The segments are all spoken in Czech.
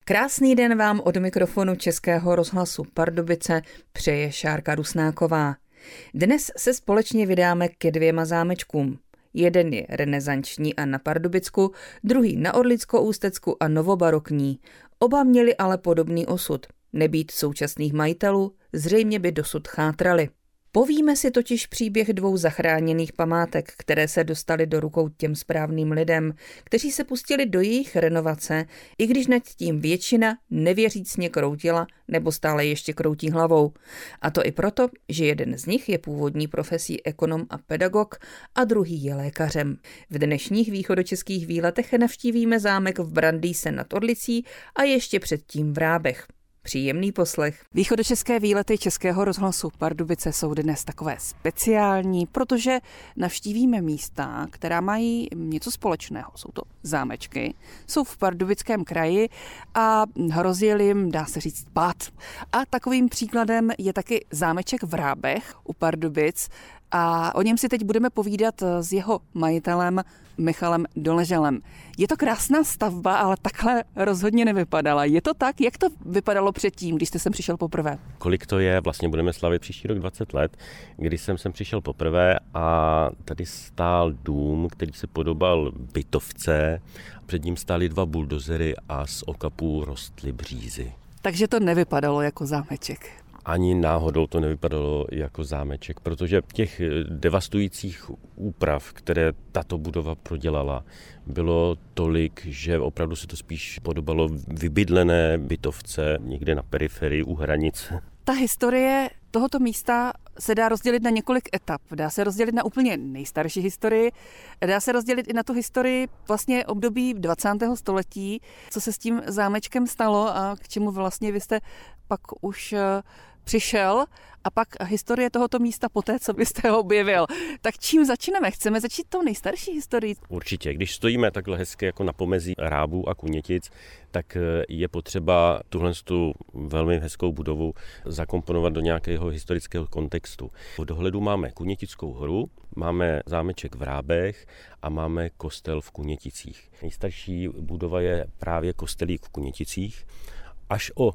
Krásný den vám od mikrofonu Českého rozhlasu Pardubice přeje Šárka Rusnáková. Dnes se společně vydáme ke 2 zámečkům. Jeden je renesanční a na Pardubicku, druhý na Orlicko-Ústecku a novobarokní. Oba měli ale podobný osud. Nebýt současných majitelů, zřejmě by dosud chátrali. Povíme si totiž příběh 2 zachráněných památek, které se dostaly do rukou těm správným lidem, kteří se pustili do jejich renovace, i když nad tím většina nevěřícně kroutila nebo stále ještě kroutí hlavou. A to i proto, že jeden z nich je původní profesí ekonom a pedagog a druhý je lékařem. V dnešních východočeských výletech navštívíme zámek v Brandýse nad Orlicí a ještě předtím v Rábech. Příjemný poslech. Východočeské výlety Českého rozhlasu Pardubice jsou dnes takové speciální, protože navštívíme místa, která mají něco společného. Jsou to zámečky, jsou v Pardubickém kraji a hrozil jim, dá se říct, pád. A takovým příkladem je taky zámeček v Rábech u Pardubic a o něm si teď budeme povídat s jeho majitelem Michalem Doležalem. Je to krásná stavba, ale takhle rozhodně nevypadala. Je to tak? Jak to vypadalo předtím, když jste sem přišel poprvé? Kolik to je? Vlastně budeme slavit příští rok 20 let, kdy jsem sem přišel poprvé a tady stál dům, který se podobal bytovce. Před ním stály 2 buldozery a z okapů rostly břízy. Takže to nevypadalo jako zámeček. Ani náhodou to nevypadalo jako zámeček, protože těch devastujících úprav, které tato budova prodělala, bylo tolik, že opravdu se to spíš podobalo vybydlené bytovce někde na periferii u hranic. Ta historie tohoto místa se dá rozdělit na několik etap. Dá se rozdělit na úplně nejstarší historii, dá se rozdělit i na tu historii vlastně období 20. století, co se s tím zámečkem stalo a k čemu vlastně vy jste pak už přišel, a pak historie tohoto místa poté, co byste ho objevil. Tak čím začneme? Chceme začít tou nejstarší historií? Určitě. Když stojíme takhle hezky jako na pomezí Rábů a Kunětic, tak je potřeba tuhle velmi hezkou budovu zakomponovat do nějakého historického kontextu. V dohledu máme Kunětickou horu, máme zámeček v Rábech a máme kostel v Kuněticích. Nejstarší budova je právě kostelík v Kuněticích. Až o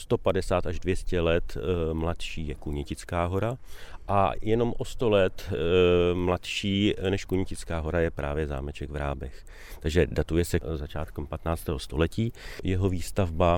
150 až 200 let mladší je Kunětická hora a jenom o 100 let mladší než Kunětická hora je právě zámeček v Rábech. Takže datuje se začátkem 15. století jeho výstavba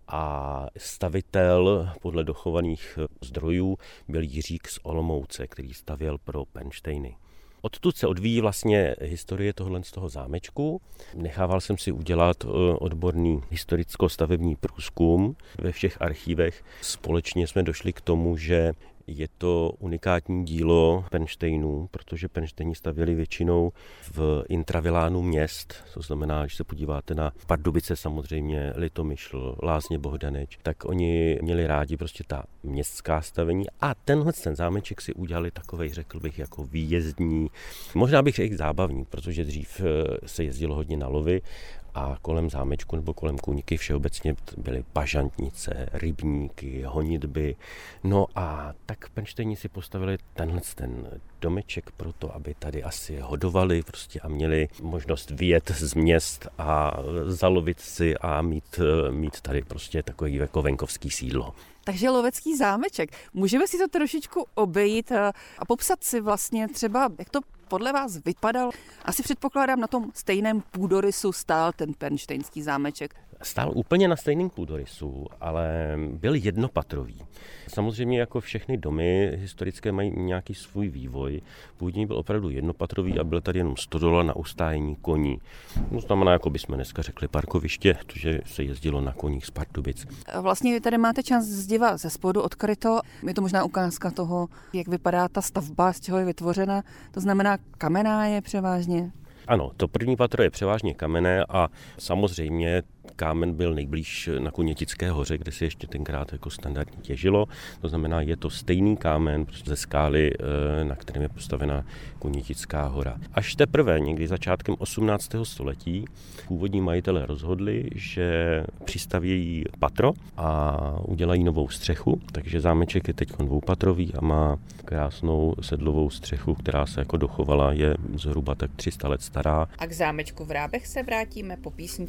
a stavitel podle dochovaných zdrojů byl Jiřík z Olomouce, který stavěl pro Pernštejny. Odtud se odvíjí vlastně historie z toho zámečku. Nechával jsem si udělat odborný historicko-stavební průzkum ve všech archívech. Společně jsme došli k tomu, že je to unikátní dílo Pernštejnů, protože Pernštejni stavěli většinou v intravilánu měst. To znamená, když se podíváte na Pardubice samozřejmě, Litomyšl, Lázně Bohdaneč, tak oni měli rádi prostě ta městská stavení a ten zámeček si udělali takovej, řekl bych, jako výjezdní. Možná bych řekl zábavní, protože dřív se jezdilo hodně na lovy a kolem zámečku nebo kolem Kuňky všeobecně byly bažantnice, rybníky, honitby. No a tak Pernštejni si postavili ten domeček proto, aby tady asi hodovali prostě a měli možnost vyjet z měst a zalovit si a mít tady prostě takový jako venkovský sídlo. Takže lovecký zámeček. Můžeme si to trošičku obejít a popsat si vlastně třeba, jak to podle vás vypadal. Asi předpokládám, na tom stejném půdorysu stál ten pernštejnský zámeček. Stál úplně na stejném půdorysu, ale byl jednopatrový. Samozřejmě jako všechny domy historické mají nějaký svůj vývoj. Původní byl opravdu jednopatrový a byl tady jenom stodola na ustájení koní. To znamená, jako bychom dneska řekli parkoviště, protože se jezdilo na koních z Pardubic. Vlastně tady máte část zdiva ze spodu odkryto. Je to možná ukázka toho, jak vypadá ta stavba, z čeho je vytvořena. To znamená, kamenná je převážně. Ano, to první patro je převážně kamenné a samozřejmě kámen byl nejblíž na Kunětické hoře, kde se ještě tenkrát jako standardně těžilo. To znamená, je to stejný kámen ze skály, na kterém je postavena Kunětická hora. Až teprve někdy začátkem 18. století původní majitelé rozhodli, že přistavějí patro a udělají novou střechu, takže zámeček je teď dvoupatrový a má krásnou sedlovou střechu, která se jako dochovala, je zhruba tak 300 let stará. A k zámečku v Rábech se vrátíme po písničce.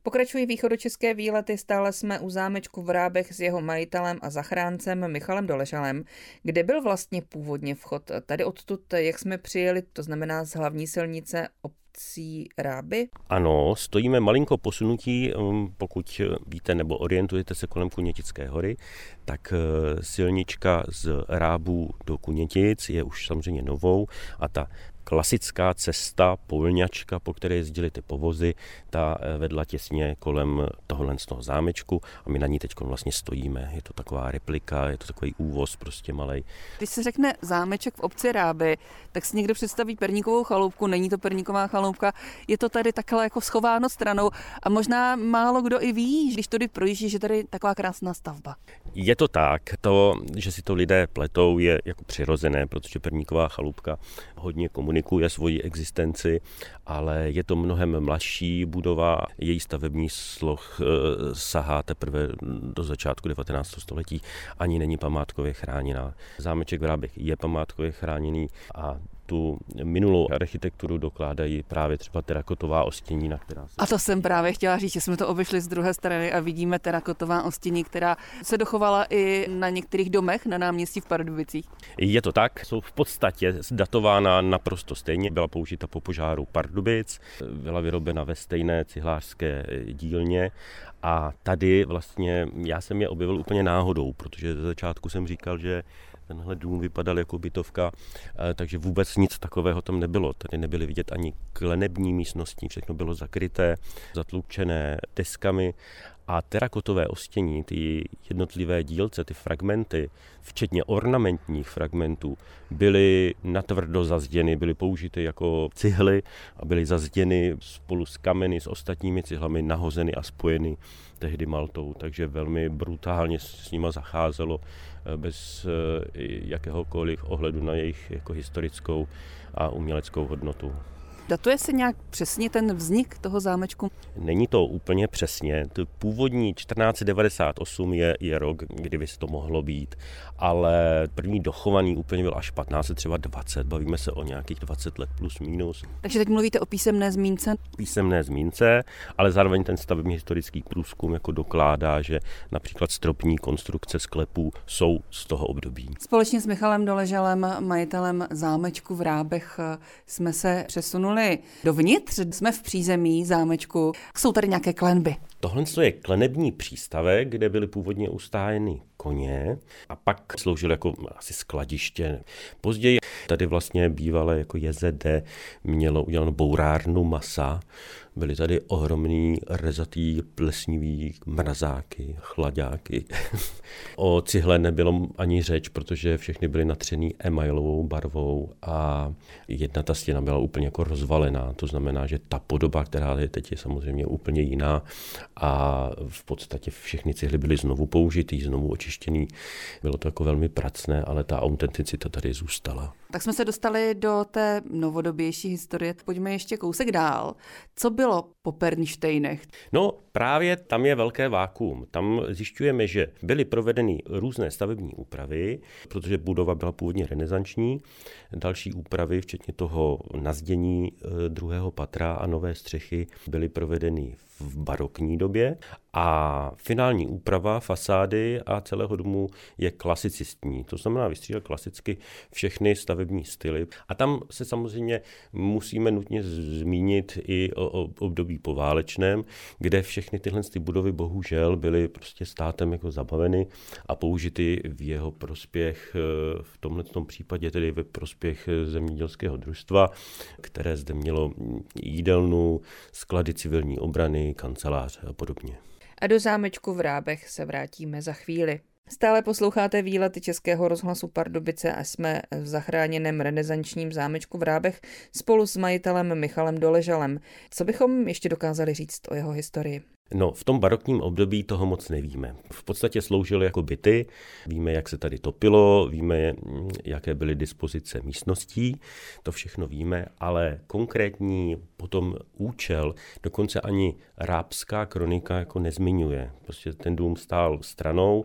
Pokračují východočeské výlety, stále jsme u zámečku v Rábech s jeho majitelem a zachráncem Michalem Doležalem. Kde byl vlastně původně vchod? Tady odtud, jak jsme přijeli, to znamená z hlavní silnice obcí Ráby? Ano, stojíme malinko posunutí, pokud víte nebo orientujete se kolem Kunětické hory, tak silnička z Rábů do Kunětic je už samozřejmě novou a ta klasická cesta, polňačka, po které jezdily ty povozy, ta vedla těsně kolem tohohle z toho zámečku a my na ní teď vlastně stojíme. Je to taková replika, je to takový úvoz prostě malej. Když se řekne zámeček v obci Ráby, tak si někdo představí perníkovou chaloupku, není to perníková chaloupka, je to tady takhle jako schováno stranou a možná málo kdo i ví, když tady projíždí, že tady je taková krásná stavba. Je to tak, to, že si to lidé pletou, je jako přirozené, protože perníková chaloupka hodně komunikuje svoji existenci, ale je to mnohem mladší budova, její stavební sloh sahá teprve do začátku 19. století, ani není památkově chráněná. Zámeček v Rábech je památkově chráněný a tu minulou architekturu dokládají právě třeba terakotová ostěnina, která se... A to jsem právě chtěla říct, že jsme to obešli z druhé strany a vidíme terakotová ostění, která se dochovala i na některých domech na náměstí v Pardubicích. Je to tak, jsou v podstatě datována naprosto stejně. Byla použita po požáru Pardubic, byla vyrobena ve stejné cihlářské dílně a tady vlastně já jsem je objevil úplně náhodou, protože ze začátku jsem říkal, že tenhle dům vypadal jako bytovka, takže vůbec nic takového tam nebylo. Tady nebyly vidět ani klenební místnosti, všechno bylo zakryté, zatlučené deskami a terakotové ostění, ty jednotlivé dílce, ty fragmenty, včetně ornamentních fragmentů, byly natvrdo zazděny, byly použity jako cihly a byly zazděny spolu s kameny, s ostatními cihlami, nahozeny a spojeny tehdy maltou, takže velmi brutálně s nima zacházelo bez jakéhokoliv ohledu na jejich jako historickou a uměleckou hodnotu. Datuje se nějak přesně ten vznik toho zámečku? Není to úplně přesně. Původní 1498 je rok, kdy by se to mohlo být, ale první dochovaný úplně byl až 1520, bavíme se o nějakých 20 let plus minus. Takže teď mluvíte o písemné zmínce? Písemné zmínce, ale zároveň ten stavební historický průzkum jako dokládá, že například stropní konstrukce sklepů jsou z toho období. Společně s Michalem Doležalem, majitelem zámečku v Rábech, jsme se přesunuli dovnitř, jsme v přízemí zámečku. Jsou tady nějaké klenby? Tohle je klenební přístavek, kde byly původně ustájeny koně a pak sloužil jako asi skladiště. Později tady vlastně bývalé jako JZD mělo udělanou bourárnu masa. Byly tady ohromný rezatý plesnivý mrazáky, chladáky. O cihle nebylo ani řeč, protože všechny byly natřený emailovou barvou a jedna ta stěna byla úplně jako rozvalená. To znamená, že ta podoba, která je teď, je samozřejmě úplně jiná a v podstatě všechny cihly byly znovu použitý, znovu očištěný. Bylo to jako velmi pracné, ale ta autenticita tady zůstala. Tak jsme se dostali do té novodobější historie. Pojďme ještě kousek dál. Co bylo po Pernštejnech? No právě tam je velké vákuum. Tam zjišťujeme, že byly provedeny různé stavební úpravy, protože budova byla původně renesanční. Další úpravy, včetně toho nazdění druhého patra a nové střechy, byly provedeny v barokní době a finální úprava fasády a celého domu je klasicistní. To znamená, vystřídal klasicky všechny stavební styly. A tam se samozřejmě musíme nutně zmínit i o období poválečném, kde všechny tyhle budovy bohužel byly prostě státem jako zabaveny a použity v jeho prospěch, v tomto případě tedy ve prospěch zemědělského družstva, které zde mělo jídelnu, sklady civilní obrany, kanceláře a podobně. A do zámečku v Rábech se vrátíme za chvíli. Stále posloucháte výlety Českého rozhlasu Pardubice a jsme v zachráněném renesančním zámečku v Rábech spolu s majitelem Michalem Doležalem. Co bychom ještě dokázali říct o jeho historii? No, v tom barokním období toho moc nevíme. V podstatě sloužily jako byty, víme, jak se tady topilo, víme, jaké byly dispozice místností, to všechno víme, ale konkrétní potom účel dokonce ani rábská kronika jako nezmiňuje. Prostě ten dům stál stranou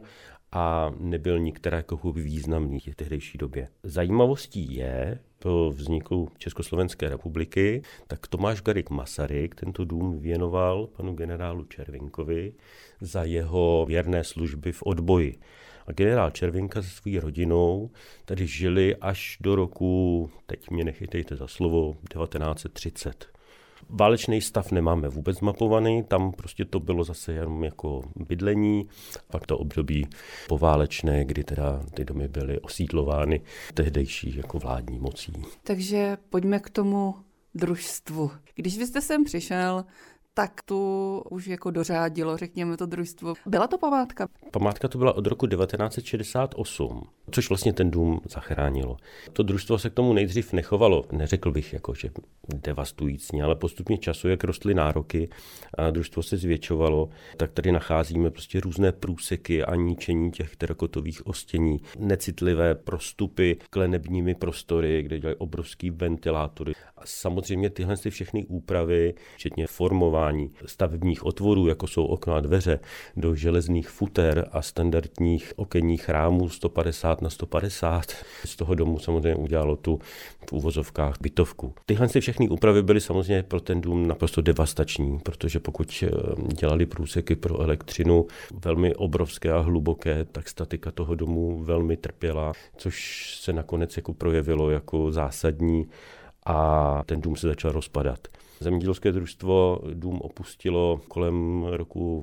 a nebyl nikterak jako významný v tehdejší době. Zajímavostí je, po vzniku Československé republiky, tak Tomáš Garrigue Masaryk tento dům věnoval panu generálu Červinkovi za jeho věrné služby v odboji. A generál Červinka se svou rodinou tady žili až do roku, teď mě nechytejte za slovo, 1930. Válečný stav nemáme vůbec mapovaný, tam prostě to bylo zase jenom jako bydlení, pak to období poválečné, kdy teda ty domy byly osídlovány tehdejší jako vládní mocí. Takže pojďme k tomu družstvu. Když vy jste sem přišel, tak tu už jako dořádilo, řekněme, to družstvo. Byla to památka? Památka to byla od roku 1968, což vlastně ten dům zachránilo. To družstvo se k tomu nejdřív nechovalo, neřekl bych jako, že devastujícně, ale postupně času, jak rostly nároky a družstvo se zvětšovalo, tak tady nacházíme prostě různé průseky a ničení těch terakotových ostění, necitlivé prostupy klenebními prostory, kde dělají obrovský ventilátory. A samozřejmě tyhle všechny úpravy, včetně formování stavebních otvorů, jako jsou okna a dveře, do železných futer a standardních okenních rámů 150 na 150. Z toho domu samozřejmě udělalo tu v uvozovkách bytovku. Tyhle všechny úpravy byly samozřejmě pro ten dům naprosto devastační, protože pokud dělali průseky pro elektřinu velmi obrovské a hluboké, tak statika toho domu velmi trpěla, což se nakonec jako projevilo jako zásadní a ten dům se začal rozpadat. Zemědělské družstvo dům opustilo kolem roku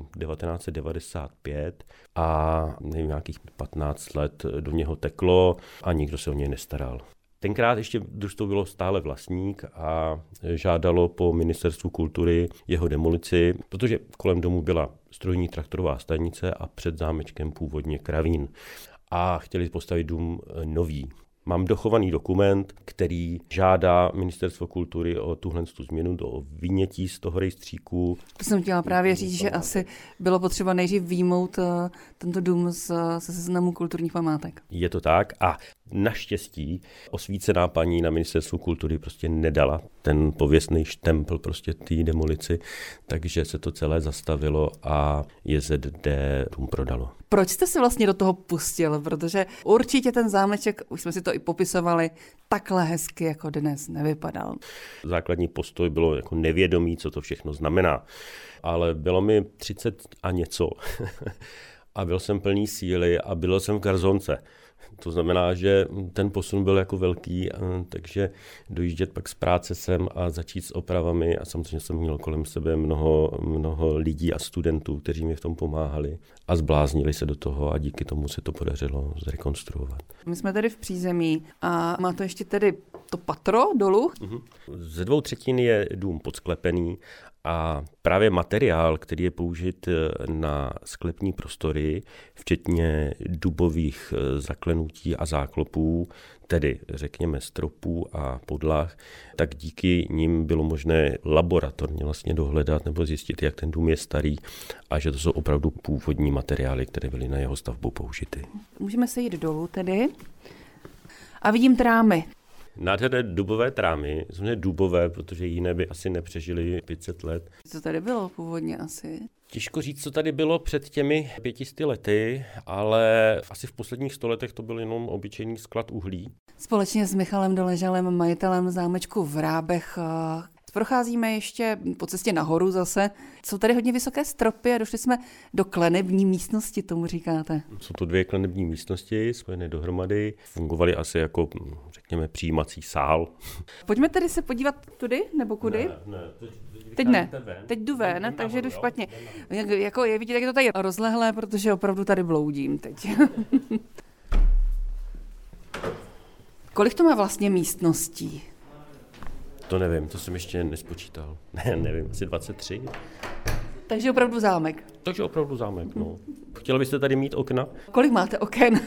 1995 a nějakých 15 let do něho teklo a nikdo se o něj nestaral. Tenkrát ještě družstvo bylo stále vlastník a žádalo po ministerstvu kultury jeho demolici, protože kolem domu byla strojní traktorová stanice a před zámečkem původně kravín. A chtěli postavit dům nový. Mám dochovaný dokument, který žádá Ministerstvo kultury o tuhle změnu, o vynětí z toho rejstříku. To jsem chtěla právě říct, že asi bylo potřeba nejdřív vyjmout tento dům ze seznamu kulturních památek. Je to tak a naštěstí osvícená paní na Ministerstvu kultury prostě nedala ten pověstný štempl prostě té demolici, takže se to celé zastavilo a JZD dům prodalo. Proč jste se vlastně do toho pustil? Protože určitě ten zámeček, už jsme si to i popisovali, takhle hezky jako dnes nevypadal. Základní postoj bylo jako nevědomí, co to všechno znamená, ale bylo mi 30 a něco a byl jsem plný síly a byl jsem v garzonce. To znamená, že ten posun byl jako velký, takže dojíždět pak z práce sem a začít s opravami a samozřejmě jsem měl kolem sebe mnoho lidí a studentů, kteří mi v tom pomáhali a zbláznili se do toho a díky tomu se to podařilo zrekonstruovat. My jsme tady v přízemí a má to ještě tedy to patro dolů? Ze 2/3 je dům podsklepený a právě materiál, který je použit na sklepní prostory, včetně dubových zaklenutí a záklopů, tedy řekněme stropů a podlah, tak díky nim bylo možné laboratorně vlastně dohledat nebo zjistit, jak ten dům je starý a že to jsou opravdu původní materiály, které byly na jeho stavbu použity. Můžeme se jít dolů tedy a vidím trámy. Nádherné dubové trámy, jsou dubové, protože jiné by asi nepřežily 500 let. Co tady bylo původně asi? Těžko říct, co tady bylo před těmi 500 lety, ale asi v posledních 100 letech to byl jenom obyčejný sklad uhlí. Společně s Michalem Doležalem, majitelem zámečku v Rábech, procházíme ještě po cestě nahoru zase. Jsou tady hodně vysoké stropy a došli jsme do klenební místnosti, tomu říkáte. Jsou to 2 klenební místnosti spojené dohromady. Fungovaly asi jako, řekněme, přijímací sál. Pojďme tedy se podívat tudy, nebo kudy? Ne, teď ne. Teď jdu ven, takže jdu špatně. Jako je vidět, jak je to tady rozlehlé, protože opravdu tady bloudím teď. Kolik to má vlastně místností? To nevím, to jsem ještě nespočítal. Nevím, asi 23. Takže opravdu zámek. Takže opravdu zámek, no. Chtěla byste tady mít okna? Kolik máte oken?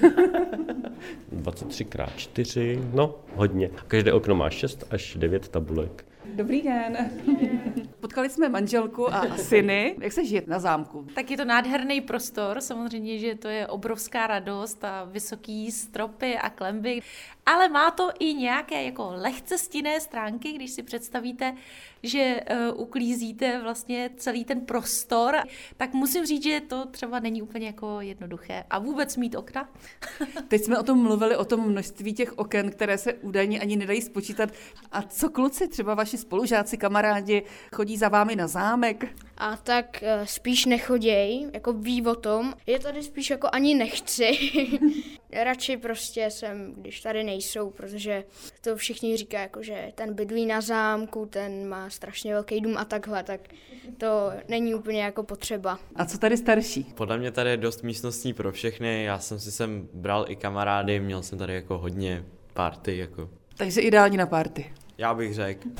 23x4, no hodně. Každé okno má 6 až 9 tabulek. Dobrý den. Potkali jsme manželku a syny. Jak se žije na zámku? Tak je to nádherný prostor, samozřejmě, že to je obrovská radost a vysoký stropy a klenby, ale má to i nějaké jako lehce stinné stránky, když si představíte, že uklízíte vlastně celý ten prostor, tak musím říct, že to třeba není úplně jako jednoduché. A vůbec mít okna. Teď jsme o tom mluvili, o tom množství těch oken, které se údajně ani nedají spočítat. A co kluci, třeba vaši spolužáci, kamarádi, chodí za vámi na zámek? A tak spíš nechoděj, jako ví o tom. Je tady spíš jako ani nechci. Radši prostě jsem, když tady nejsou, protože to všichni říkají, jako, že ten bydlí na zámku, ten má strašně velký dům a takhle, tak to není úplně jako potřeba. A co tady starší? Podle mě tady je dost místností pro všechny, já jsem si sem bral i kamarády, měl jsem tady jako hodně party. Jako. Takže ideální na party. Já bych řekl.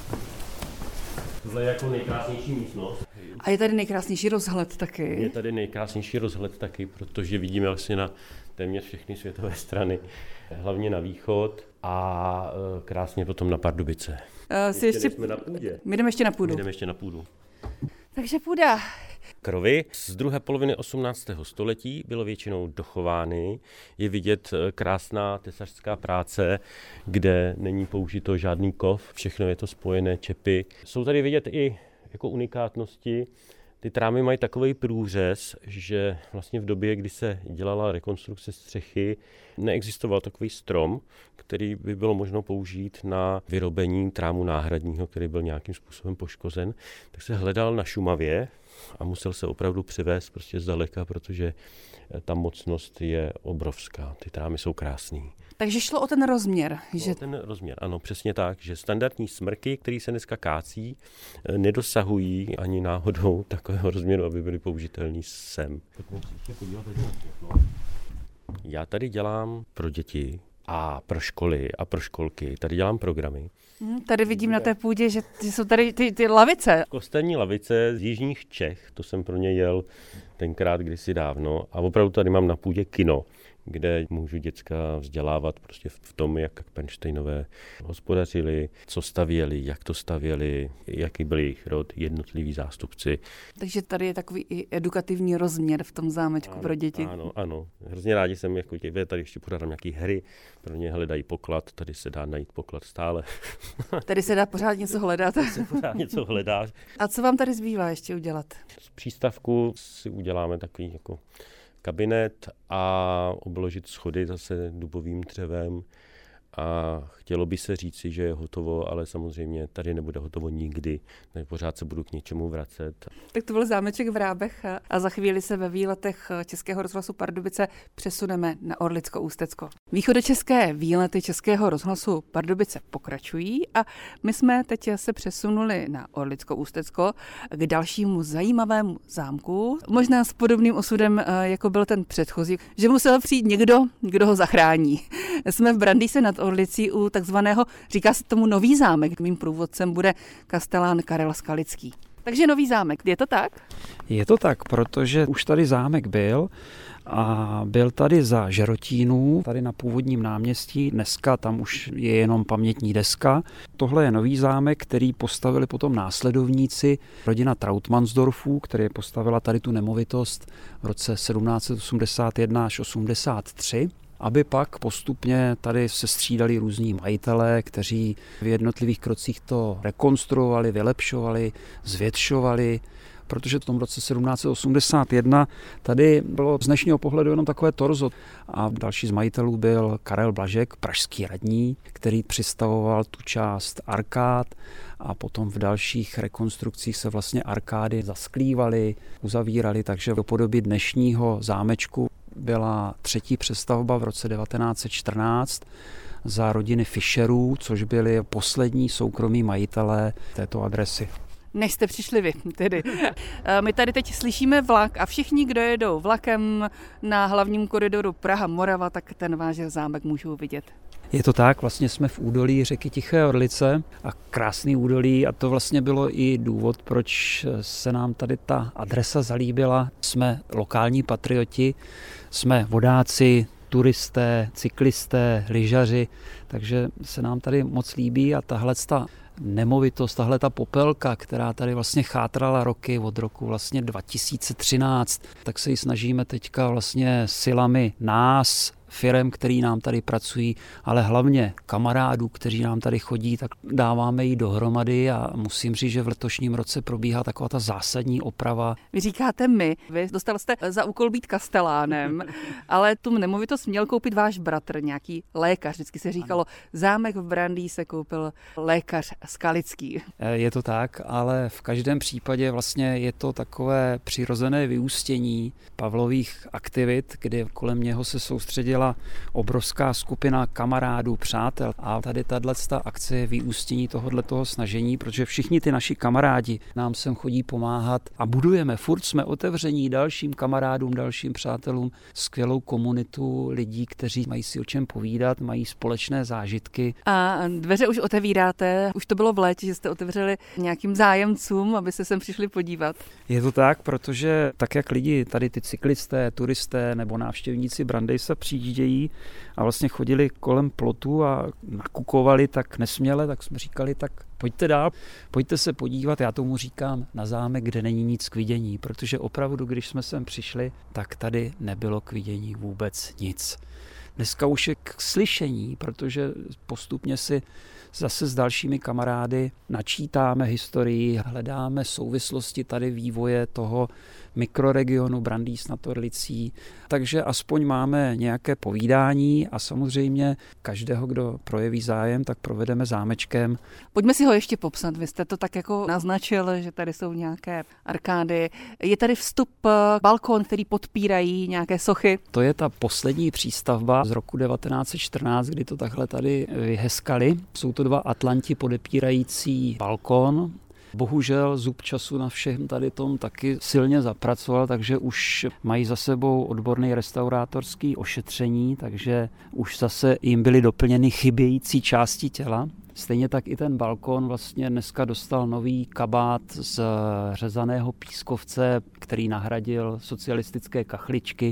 Tohle je jako nejkrásnější místnost. A je tady nejkrásnější rozhled taky. Je tady nejkrásnější rozhled taky, protože vidíme vlastně na téměř všechny světové strany, hlavně na východ a krásně potom na Pardubice. Jsme na půdě. My jdeme ještě na půdu. Takže půda. Krovy z druhé poloviny 18. století bylo většinou dochovány. Je vidět krásná tesařská práce, kde není použito žádný kov, všechno je to spojené čepy. Jsou tady vidět i jako unikátnosti. Ty trámy mají takový průřez, že vlastně v době, kdy se dělala rekonstrukce střechy, neexistoval takový strom, který by bylo možno použít na vyrobení trámu náhradního, který byl nějakým způsobem poškozen. Tak se hledal na Šumavě a musel se opravdu přivést prostě zdaleka, protože ta mocnost je obrovská. Ty trámy jsou krásný. Takže šlo o ten rozměr. Že... O ten rozměr, ano, přesně tak, že standardní smrky, které se dneska kácí, nedosahují ani náhodou takového rozměru, aby byly použitelný sem. Já tady dělám pro děti a pro školy a pro školky, tady dělám programy. Tady vidím na té půdě, že jsou tady ty lavice. Kostelní lavice z jižních Čech, to jsem pro ně jel tenkrát kdysi dávno a opravdu tady mám na půdě kino, kde můžu děcka vzdělávat prostě v tom, jak Pernštejnové hospodařili, co stavěli, jak to stavěli, jaký byl jejich rod, jednotliví zástupci. Takže tady je takový i edukativní rozměr v tom zámečku pro děti. Ano. Hrozně rádi jsem, jako tady ještě pořádám nějaký hry, pro ně hledají poklad, tady se dá najít poklad stále. Tady se dá pořád něco hledat. A co vám tady zbývá ještě udělat? Z přístavku si uděláme takový jako kabinet a obložit schody zase dubovým dřevem a chtělo by se říci, že je hotovo, ale samozřejmě tady nebude hotovo nikdy, tak pořád se budu k něčemu vracet. Tak to byl zámeček v Rábech a za chvíli se ve výletech Českého rozhlasu Pardubice přesuneme na Orlicko-Ústecko. Východočeské výlety Českého rozhlasu Pardubice pokračují a my jsme teď se přesunuli na Orlicko-Ústecko k dalšímu zajímavému zámku, možná s podobným osudem, jako byl ten předchozí, že musel přijít někdo, kdo ho zachrání. Jsme v Brandýse nad Orlicí u takzvaného, říká se tomu Nový zámek. Mým průvodcem bude kastelán Karel Skalický. Takže Nový zámek, je to tak? Je to tak, protože už tady zámek byl a byl tady za Žerotínů, tady na původním náměstí. Dneska tam už je jenom pamětní deska. Tohle je Nový zámek, který postavili potom následovníci rodina Trautmannsdorfů, která postavila tady tu nemovitost v roce 1781 až 83. Aby pak postupně tady se střídali různí majitelé, kteří v jednotlivých krocích to rekonstruovali, vylepšovali, zvětšovali, protože v tom roce 1781 tady bylo z dnešního pohledu jenom takové torzo. A další z majitelů byl Karel Blažek, pražský radní, který přistavoval tu část arkád a potom v dalších rekonstrukcích se vlastně arkády zasklívaly, uzavíraly, takže do podoby dnešního zámečku byla třetí přestavba v roce 1914 za rodiny Fischerů, což byli poslední soukromí majitelé této adresy. Než jste přišli vy, tedy. My tady teď slyšíme vlak a všichni, kdo jedou vlakem na hlavním koridoru Praha-Morava, tak ten váš zámek můžou vidět. Je to tak, vlastně jsme v údolí řeky Tiché Orlice a krásný údolí a to vlastně bylo i důvod, proč se nám tady ta adresa zalíbila. Jsme lokální patrioti, jsme vodáci, turisté, cyklisté, lyžaři, takže se nám tady moc líbí a tahle nemovitost, tahle ta popelka, která tady vlastně chátrala roky od roku vlastně 2013, tak se ji snažíme teďka vlastně silami nás, firem, který nám tady pracují, ale hlavně kamarádů, kteří nám tady chodí, tak dáváme ji dohromady a musím říct, že v letošním roce probíhá taková ta zásadní oprava. Vy říkáte my, vy dostal jste za úkol být kastelánem, ale tu nemovitost měl koupit váš bratr, nějaký lékař. Vždycky se říkalo, zámek v Brandýse koupil lékař Skalický. Je to tak, ale v každém případě vlastně je to takové přirozené vyústění Pavlových aktivit, kdy kolem něho se soustředila obrovská skupina kamarádů, přátel a tady tato akce je vyústění tohoto snažení, protože všichni ty naši kamarádi nám sem chodí pomáhat a budujeme, furt jsme otevření dalším kamarádům, dalším přátelům, skvělou komunitu lidí, kteří mají si o čem povídat, mají společné zážitky. A dveře už otevíráte, už to bylo v létě, že jste otevřeli nějakým zájemcům, aby se sem přišli podívat. Je to tak, protože tak jak lidi, tady ty cyklisté, turisté nebo návštěvníci Brandýse přijíždějí a vlastně chodili kolem plotu a nakukovali tak nesměle, tak jsme říkali, tak pojďte dál, pojďte se podívat, já tomu říkám na zámek, kde není nic k vidění, protože opravdu, když jsme sem přišli, tak tady nebylo k vidění vůbec nic. Dneska už je k slyšení, protože postupně si zase s dalšími kamarády načítáme historii, hledáme souvislosti tady vývoje toho mikroregionu Brandýs nad Orlicí, takže aspoň máme nějaké povídání a samozřejmě každého, kdo projeví zájem, tak provedeme zámečkem. Pojďme si ho ještě popsat, vy jste to tak jako naznačil, že tady jsou nějaké arkády, je tady vstup, balkon, který podpírají nějaké sochy. To je ta poslední přístavba z roku 1914, kdy to takhle tady vyheskali. Jsou to dva atlanti podepírající balkon. Bohužel zub času na všem tady tom taky silně zapracoval, takže už mají za sebou odborný restaurátorský ošetření, takže už zase jim byly doplněny chybějící části těla. Stejně tak i ten balkon vlastně dneska dostal nový kabát z řezaného pískovce, který nahradil socialistické kachličky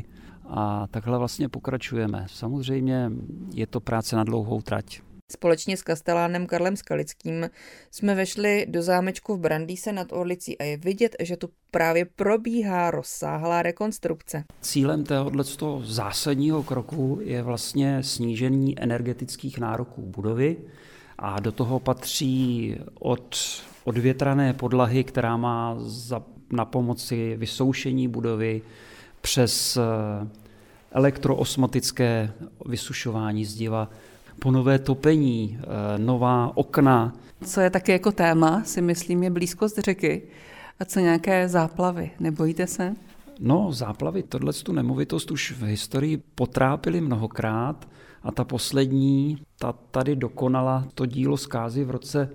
a takhle vlastně pokračujeme. Samozřejmě je to práce na dlouhou trať. Společně s kastelánem Karlem Skalickým jsme vešli do zámečku v Brandýse nad Orlicí a je vidět, že tu právě probíhá rozsáhlá rekonstrukce. Cílem tohoto zásadního kroku je vlastně snížení energetických nároků budovy a do toho patří od odvětrané podlahy, která má na pomoci vysoušení budovy, přes elektroosmotické vysušování zdiva, po nové topení, nová okna. Co je taky jako téma, si myslím, je blízkost řeky. A co nějaké záplavy? Nebojíte se? No, záplavy, tu nemovitost už v historii potrápily mnohokrát a ta poslední, ta tady dokonala to dílo zkázy v roce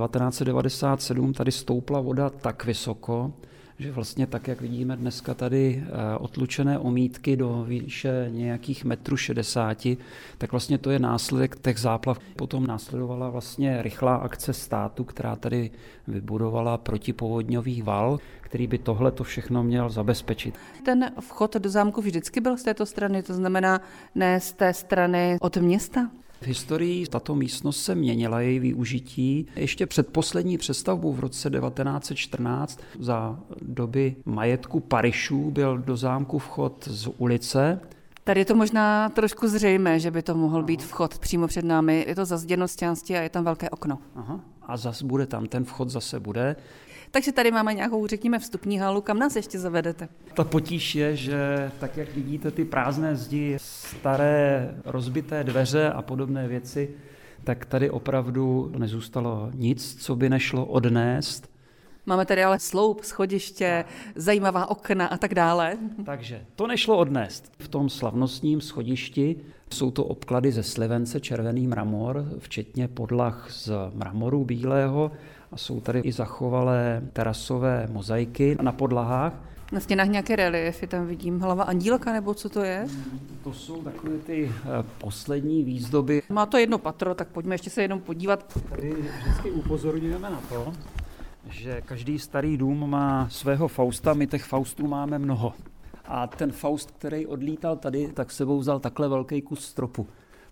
1997, tady stoupla voda tak vysoko, že vlastně tak, jak vidíme dneska tady otlučené omítky do výše nějakých 1,60 m, tak vlastně to je následek těch záplav. Potom následovala vlastně rychlá akce státu, která tady vybudovala protipovodňový val, který by tohle to všechno měl zabezpečit. Ten vchod do zámku vždycky byl z této strany, to znamená ne z té strany od města? V historii tato místnost se měnila, její využití. Ještě před poslední přestavbou v roce 1914 za doby majetku Parišů byl do zámku vchod z ulice. Tady je to možná trošku zřejmé, že by to mohl být vchod přímo před námi. Je to zazděno z části a je tam velké okno. Aha. A zase bude tam, ten vchod zase bude. Takže tady máme nějakou, řekněme, vstupní halu, kam nás ještě zavedete? Ta potíž je, že tak, jak vidíte ty prázdné zdi, staré rozbité dveře a podobné věci, tak tady opravdu nezůstalo nic, co by nešlo odnést. Máme tady ale sloup, schodiště, zajímavá okna a tak dále. Takže to nešlo odnést. V tom slavnostním schodišti jsou to obklady ze slivence, červený mramor, včetně podlah z mramoru bílého a jsou tady i zachovalé terasové mozaiky na podlahách. Na stěnách nějaké reliefy, tam vidím hlava andílka, nebo co to je? To jsou takové ty poslední výzdoby. Má to jedno patro, tak pojďme ještě se jenom podívat. Tady vždycky upozorňujeme na to, že každý starý dům má svého Fausta, my těch Faustů máme mnoho. A ten Faust, který odlítal tady, tak sebou vzal takhle velký kus stropu.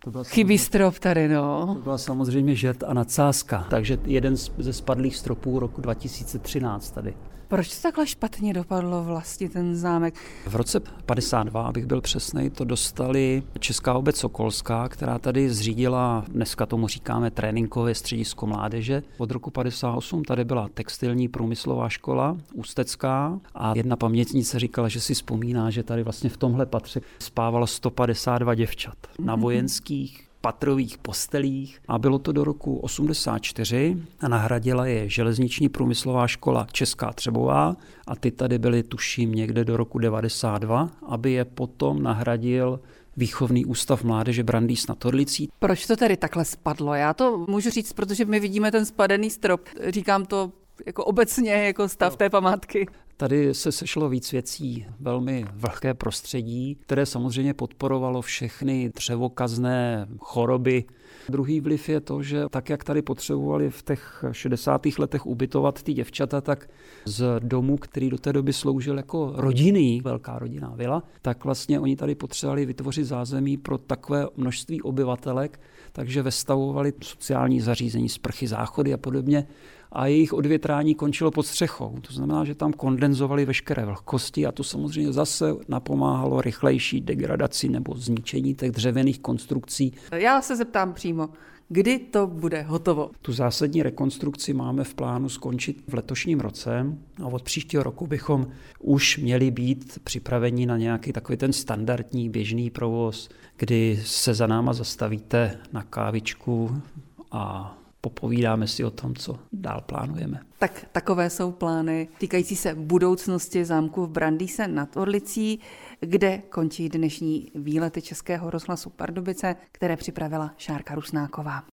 Chybí strop tady, no. To byla samozřejmě žert a nadsázka, takže jeden ze spadlých stropů roku 2013 tady. Proč to takhle špatně dopadlo vlastně ten zámek? V roce 52, abych byl přesnej, to dostali Česká obec Sokolská, která tady zřídila, dneska tomu říkáme tréninkové středisko mládeže. Od roku 58 tady byla textilní průmyslová škola ústecká a jedna pamětnice říkala, že si vzpomíná, že tady vlastně v tomhle patře spávalo 152 děvčat na vojenských patrových postelích a bylo to do roku 84 a nahradila je železniční průmyslová škola Česká Třebová a ty tady byly tuším někde do roku 92, aby je potom nahradil Výchovný ústav mládeže Brandýs nad Orlicí. Proč to tedy takhle spadlo? Já to můžu říct, protože my vidíme ten spadený strop. Říkám to jako obecně jako stav té památky. Tady se sešlo víc věcí, velmi vlhké prostředí, které samozřejmě podporovalo všechny dřevokazné choroby. Druhý vliv je to, že tak, jak tady potřebovali v těch 60. letech ubytovat ty děvčata, tak z domu, který do té doby sloužil jako rodinný, velká rodinná vila, tak vlastně oni tady potřebovali vytvořit zázemí pro takové množství obyvatelek, takže vestavovali sociální zařízení, sprchy, záchody a podobně. A jejich odvětrání končilo pod střechou. To znamená, že tam kondenzovali veškeré vlhkosti a to samozřejmě zase napomáhalo rychlejší degradaci nebo zničení těch dřevěných konstrukcí. Já se zeptám přímo, kdy to bude hotovo? Tu zásadní rekonstrukci máme v plánu skončit v letošním roce a od příštího roku bychom už měli být připraveni na nějaký takový ten standardní běžný provoz, kdy se za náma zastavíte na kávičku a popovídáme si o tom, co dál plánujeme. Tak takové jsou plány týkající se budoucnosti zámku v Brandýse nad Orlicí, kde končí dnešní výlety Českého rozhlasu Pardubice, které připravila Šárka Rusnáková.